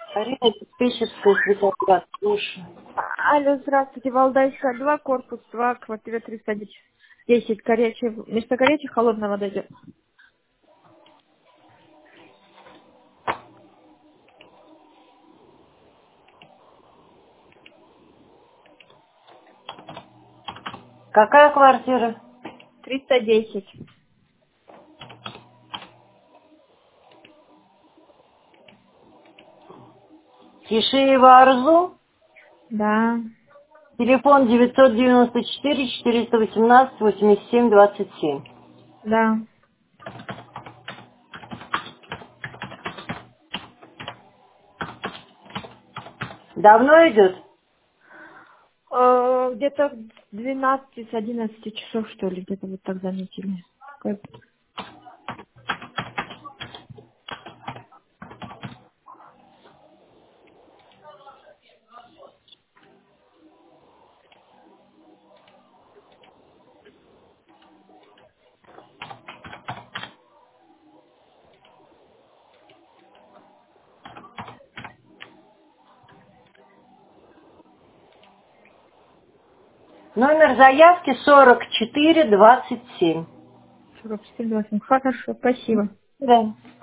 Арина Диспетчерская, Светлоград, слушаю. Алло, здравствуйте, Валдайская 2, корпус 2, квартира 310, горячая, вместо горячей холодная вода идет. Какая квартира? 310. Кишиева Арзу. Да, Телефон 994-418-87-27. да. Давно идет? Где-то с 12, с 11 часов, что ли, где-то вот так заметили. Номер заявки 4427. 44, 28. Хорошо, спасибо. Да.